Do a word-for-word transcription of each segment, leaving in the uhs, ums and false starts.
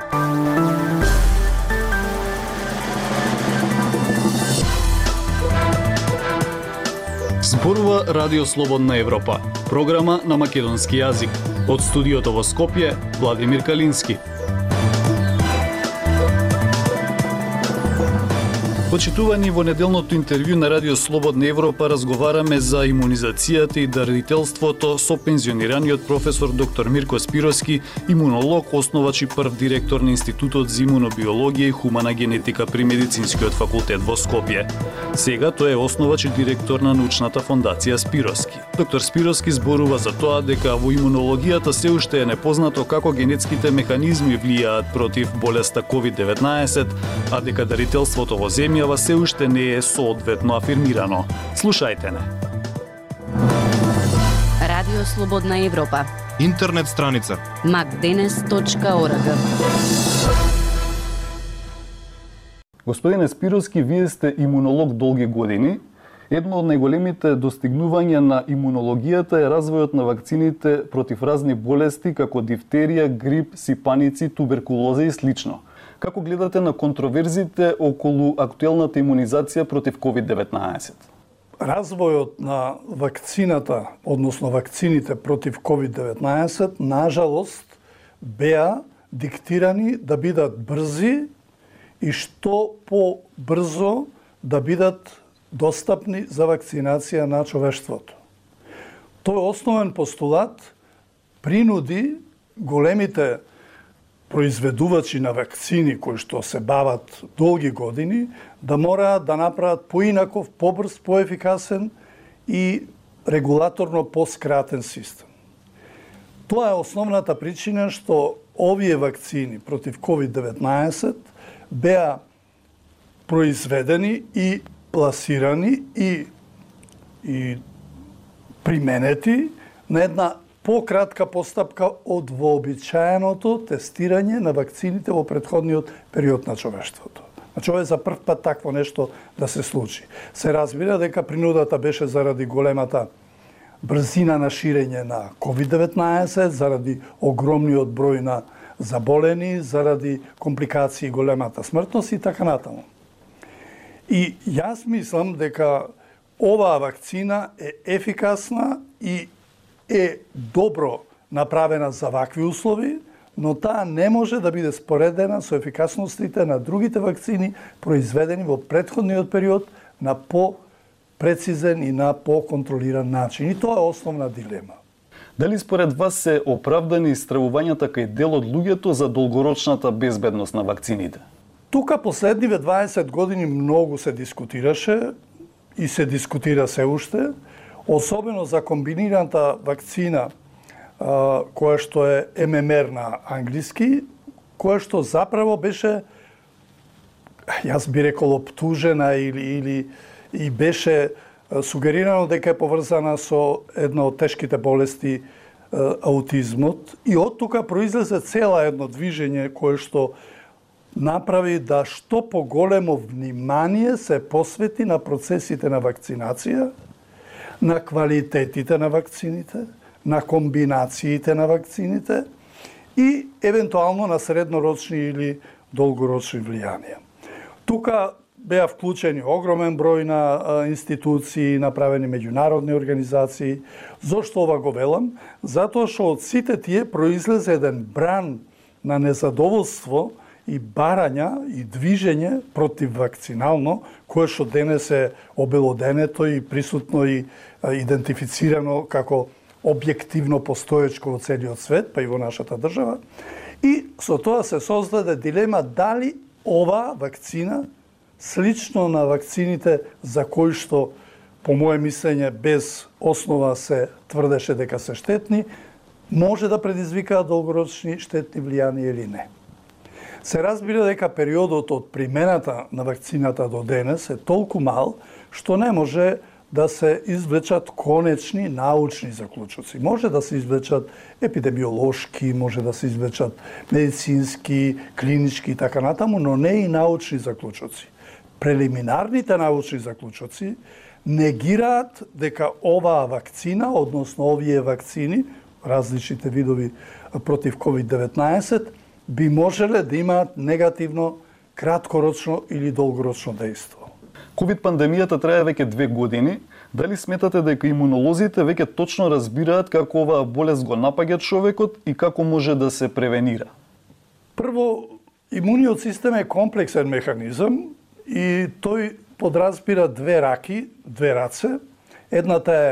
Зборува Радио Слободна Европа, програма на македонски јазик. Од студиото во Скопје, Владимир Калински. Почитувани, во неделното интервју на Радио Слободна Европа разговараме за имунизацијата и дарителството со пензионираниот професор доктор Мирко Спировски, имунолог, основач и прв директор на Институтот за имунобиологија и хумана генетика при Медицинскиот факултет во Скопје. Сега тој е основач и директор на научната фондација Спировски. Доктор Спировски зборува за тоа дека во имунологијата се уште е непознато како генетските механизми влијаат против болеста ковид деветнаесет, а дека дарителството во земја се уште не е соодветно афирмирано. Слушајте не. Радио Слободна Европа. Интернет страница макденес точка орг. Господине Спировски, вие сте имунолог долги години. Едно од најголемите достигнувања на имунологијата е развојот на вакцините против разни болести како дифтерија, грип, сипаници, туберкулоза и слично. Како гледате на контроверзите околу актуелната имунизација против ковид деветнаесет? Развојот на вакцината, односно вакцините против ковид деветнаесет, нажалост, беа диктирани да бидат брзи и што побрзо да бидат достапни за вакцинација на човештвото. Тој основен постулат принуди големите произведувачи на вакцини кои што се бават долги години да мораат да направат поинаков, побрз, поефикасен и регулаторно поскратен систем. Тоа е основната причина што овие вакцини против ковид деветнаесет беа произведени и пласирани и, и применети на една пократка постапка од вообичаеното тестирање на вакцините во претходниот период на човештвото. Значи, ова е за прв пат такво нешто да се случи. Се разбира дека принудата беше заради големата брзина на ширење на ковид деветнаесет, заради огромниот број на заболени, заради компликации и големата смртност и така натаму. И јас мислам дека оваа вакцина е ефикасна и е добро направена за вакви услови, но таа не може да биде споредена со ефикасностите на другите вакцини произведени во претходниот период на по-прецизен и на по-контролиран начин. И тоа е основна дилема. Дали според вас се оправдани стравувањата кај дел од луѓето за долгорочната безбедност на вакцините? Тука последниве дваесет години многу се дискутираше и се дискутира се уште, особено за комбинираната вакцина, која што е Ем Ем Ер на англиски, која што заправо беше, јас би рекол, оптужена или, или и беше сугерирано дека е поврзана со една од тешките болести, аутизмот. И од тука произлезе цела едно движење кое што направи да што поголемо внимание се посвети на процесите на вакцинација, на квалитетите на вакцините, на комбинациите на вакцините и евентуално на среднорочни или долгорочни влијанија. Тука беа вклучени огромен број на институции, направени меѓународни организации. Зошто ова го велам? Затоа што од сите тие произлезе еден бран на незадоволство и барања и движење против вакцинално, кое што денес е обелоденето и присутно и идентифицирано како објективно постоечко во целиот свет, па и во нашата држава. И со тоа се создаде дилема дали ова вакцина, слично на вакцините за кои што, по моје мислење, без основа се тврдеше дека се штетни, може да предизвикаат долгорочни штетни влијанија или не. Се разбира дека периодот од примената на вакцината до денес е толку мал, што не може да се извлечат конечни научни заклучоци. Може да се извлечат епидемиолошки, може да се извлечат медицински, клинички и така натаму, но не и научни заклучоци. Прелиминарните научни заклучоци негираат дека оваа вакцина, односно овие вакцини, различните видови против ковид деветнаесет, би можеле да имаат негативно краткорочно или долгорочно дејство. ковид пандемијата трае веќе две години. Дали сметате дека имунолозите веќе точно разбираат како оваа болест го напаѓа човекот и како може да се превенира? Прво, имуниот систем е комплексен механизам и тој подразбира две раки, две раце. Едната е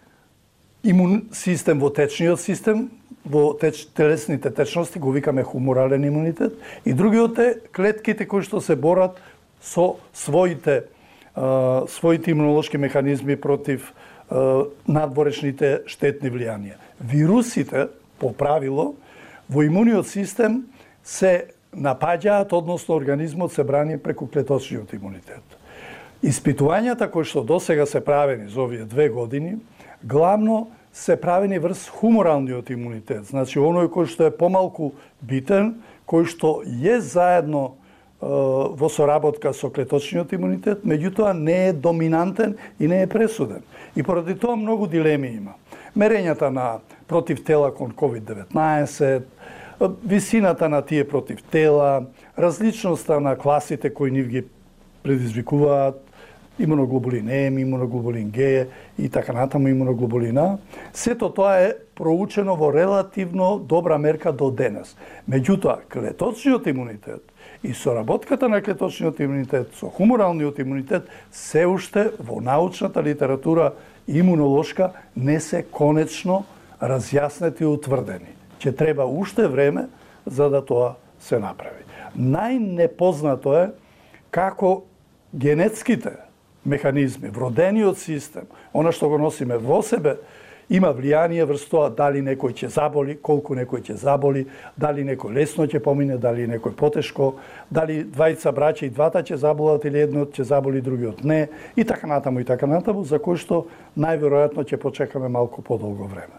имун систем во течниот систем, во теч, телесните течности, го викаме хуморален имунитет, и другиот е клетките кои што се борат со своите Uh, своите имунолошки механизми против uh, надворешните штетни влијанија. Вирусите, по правило, во имуниот систем се напаѓаат, односно организмот се брани преку клеточниот имунитет. Испитувањата кои што досега се правени за овие две години, главно се правени врз хуморалниот имунитет, значи оној кој што е помалку битен, кој што е заедно во соработка со клеточниот имунитет, меѓутоа не е доминантен и не е пресуден. И поради тоа многу дилеми има. Мерењата на против тела кон ковид деветнаесет, висината на тие против тела, различноста на класите кои нив ги предизвикуваат, имуноглобулин М, имуноглобулин Г и така натаму имуноглобулин А, сето тоа е проучено во релативно добра мерка до денес. Меѓутоа, клеточниот имунитет и соработката на клеточниот имунитет со хуморалниот имунитет се уште во научната литература имунолошка не се конечно разјаснети и утврдени. Ќе треба уште време за да тоа се направи. Најнепознато е како генетските механизми, вродениот систем, она што го носиме во себе, има влијание врз тоа дали некој ќе заболи, колку некој ќе заболи, дали некој лесно ќе помине, дали некој потешко, дали двајца браќа и двата ќе заболат или едниот ќе заболи, другиот не, и така натаму и така натаму, за кој што најверојатно ќе почекаме малку подолго време.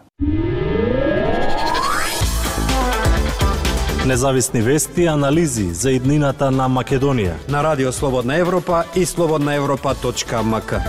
Независни вести и анализи за иднината на Македонија на Радио Слободна Европа и слободна европа точка ем ка.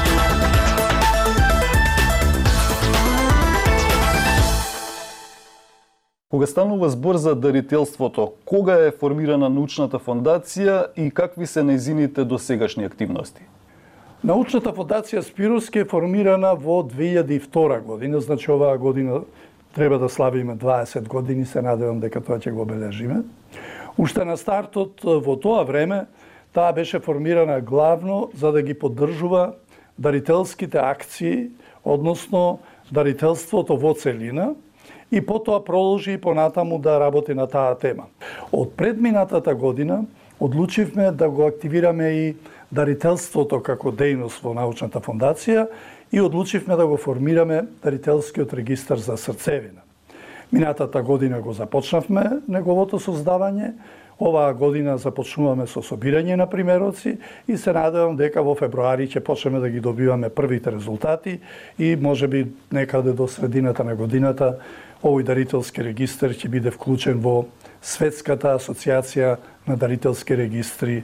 Кога станува збор за дарителството, кога е формирана научната фондација и какви се нејзините досегашни активности? Научната фондација Спироски е формирана во две илјади и втора година, значи оваа година треба да славиме дваесет години, се надевам дека тоа ќе го обележиме. Уште на стартот во тоа време, таа беше формирана главно за да ги поддржува дарителските акции, односно дарителството во целина, и потоа продолжи и понатаму да работи на таа тема. Од предминатата година одлучивме да го активираме и дарителството како дејност во научната фондација и одлучивме да го формираме дарителскиот регистар за срцевина. Минатата година го започнавме неговото создавање, оваа година започнуваме со собирање на примероци и се надевам дека во февруари ќе почнеме да ги добиваме првите резултати и можеби некаде до средината на годината овој дарителски регистар ќе биде вклучен во Светската асоциација на дарителски регистри,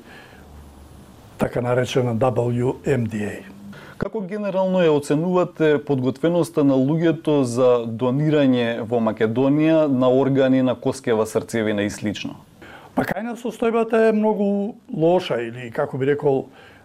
така наречена дабл ю ем ди ей. Како генерално ја оценувате подготвеноста на луѓето за донирање во Македонија на органи на коскева срцевина и слично? Па кајна состојбата е многу лоша или, како би рекол,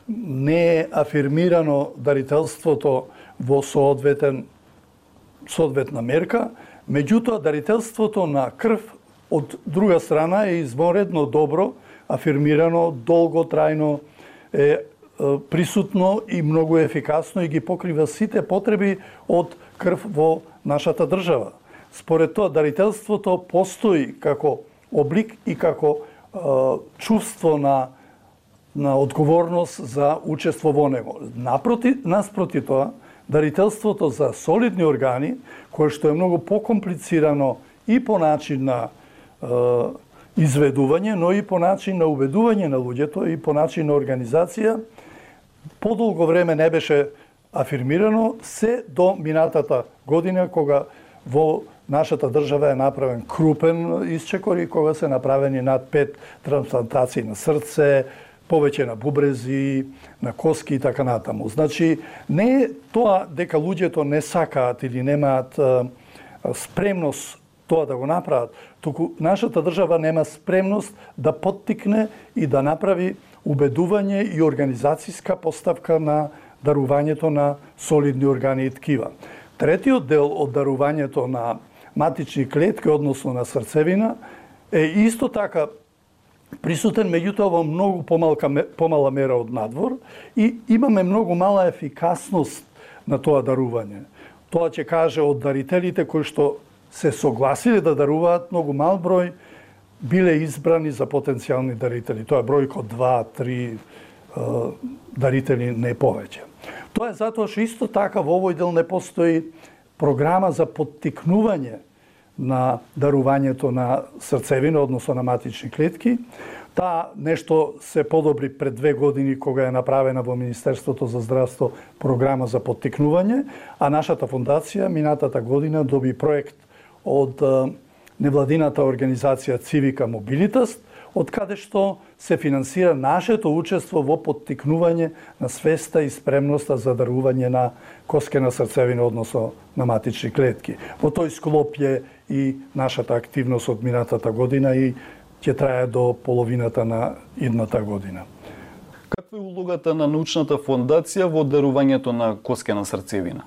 не е афирмирано дарителството во соодветен соодветна мерка, меѓутоа дарителството на крв од друга страна е извонредно добро, афирмирано, долго трајно е присутно и многу ефикасно и ги покрива сите потреби од крв во нашата држава. Според тоа, дарителството постои како облик и како е, чувство на, на одговорност за учество во него. Напроти, наспроти тоа, дарителството за солидни органи, кое што е многу покомплицирано и по начин на е, изведување, но и по начин на убедување на луѓето и по начин на организација, подолго време не беше афирмирано, се до минатата година, кога во нашата држава е направен крупен исчекор и кога се направени над пет трансплантации на срце, повеќе на бубрези, на коски и така натаму. Значи, не е тоа дека луѓето не сакаат или немаат спремност тоа да го направат, туку нашата држава нема спремност да поттикне и да направи убедување и организацијска поставка на дарувањето на солидни органи и ткива. Третиот дел од дарувањето на матични клетки, односно на срцевина, е исто така присутен, меѓутоа во многу помалка, помала мера од надвор и имаме многу мала ефикасност на тоа дарување. Тоа ќе каже од дарителите кои што се согласиле да даруваат, многу мал број биле избрани за потенцијални дарители. Тоа е бројко два три дарители, не повеќе. Тоа е затоа што исто така во овој дел не постои програма за поттикнување на дарувањето на срцевина, односно на матични клетки. Таа нешто се подобри пред две години кога е направена во Министерството за здравство програма за поттикнување, а нашата фондација минатата година доби проект од невладината организација Civica Mobilitas, од каде што се финансира нашето учество во поттикнување на свеста и спремноста за дарување на коскена срцевина, односно на матични клетки. Во тој склоп е и нашата активност од минатата година и ќе трае до половината на идната година. Каква е улогата на научната фондација во дарувањето на коскена срцевина?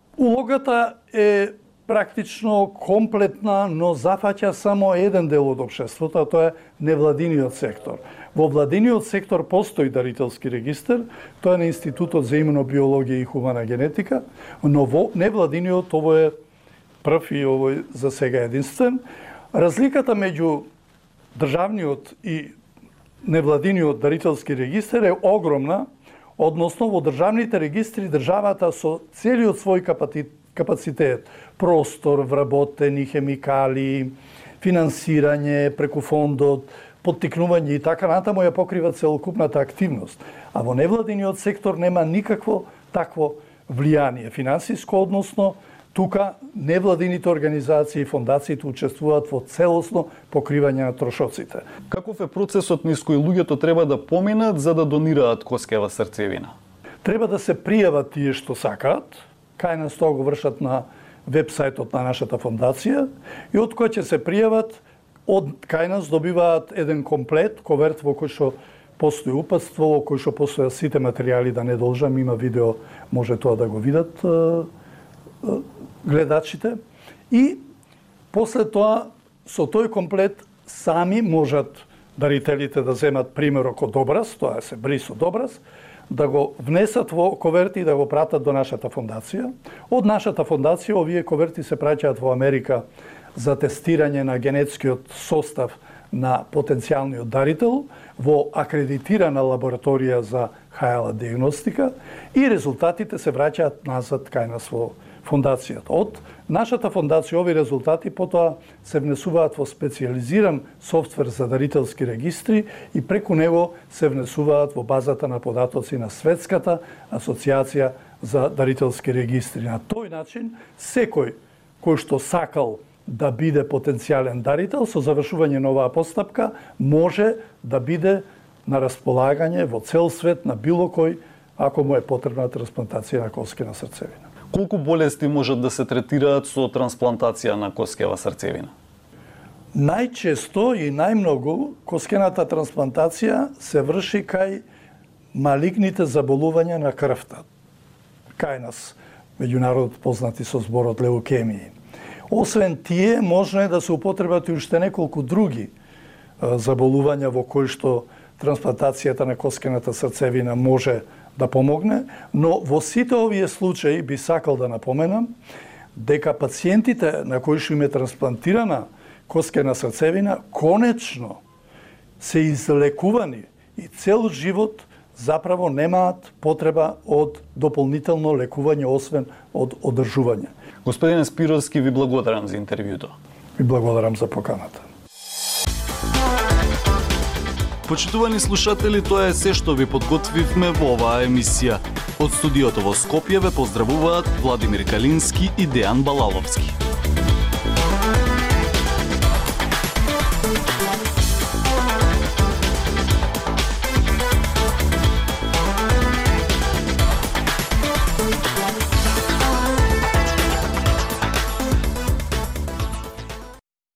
Улогата е практично комплетна, но зафаќа само еден дел од општеството, а тоа е невладиниот сектор. Во владиниот сектор постои дарителски регистар, тоа е на Институтот за имунобиологија и хумана генетика, но во невладиниот ово е прв и овој за сега единствен. Разликата меѓу државниот и невладиниот дарителски регистар е огромна, односно во државните регистри државата со целиот свој капацитет, простор, вработени хемикали, финансирање преку фондот, поттикнување и така натаму ја покрива целокупната активност. А во невладиниот сектор нема никакво такво влијание финансиско, односно тука невладините организации и фондациите учествуваат во целосно покривање на трошоците. Каков е процесот низ кој луѓето треба да поминат за да донираат коскева срцевина? Треба да се пријават тие што сакаат, кај нас тоа го вршат на вебсајтот на нашата фондација и од кој ќе се пријават, од кај нас добиваат еден комплет, коверт во кој што постои упатство, во кој што постојат сите материјали, да не должам, има видео, може тоа да го видат гледачите. И после тоа, со тој комплет, сами можат дарителите да земат примерок од образ, тоа се бриз од образ, да го внесат во коверти и да го пратат до нашата фондација. Од нашата фондација овие коверти се праќаат во Америка за тестирање на генетскиот состав на потенцијалниот дарител во акредитирана лабораторија за Х Л диагностика и резултатите се враќаат назад кај нас во фондацијата. Од нашата фондација овие резултати потоа се внесуваат во специјализиран софтвер за дарителски регистри и преку него се внесуваат во базата на податоци на Светската асоциација за дарителски регистри. На тој начин секој кој што сакал да биде потенцијален дарител со завршување на оваа постапка може да биде на располагање во цел свет на било кој ако му е потребна трансплантација на коскена срцевина. Колку болести можат да се третираат со трансплантација на коскева срцевина? Најчесто и најмногу коскената трансплантација се врши кај малигните заболувања на крвта. Кај нас, меѓународно познати со зборот леукемии. Освен тие, можно е да се употребат и уште неколку други заболувања во кои што трансплантацијата на коскената срцевина може да помогне, но во сите овие случаи би сакал да напоменам дека пациентите на кои што им е трансплантирана коскена срцевина конечно се излекувани и цел живот заправо немаат потреба од дополнително лекување освен од одржување. Господине Спировски, ви благодарам за интервјуто. Ви благодарам за поканата. Почитувани слушатели, тоа е се што ви подготвивме во оваа емисија. Од студиото во Скопје ве поздравуваат Владимир Калински и Дејан Балаловски.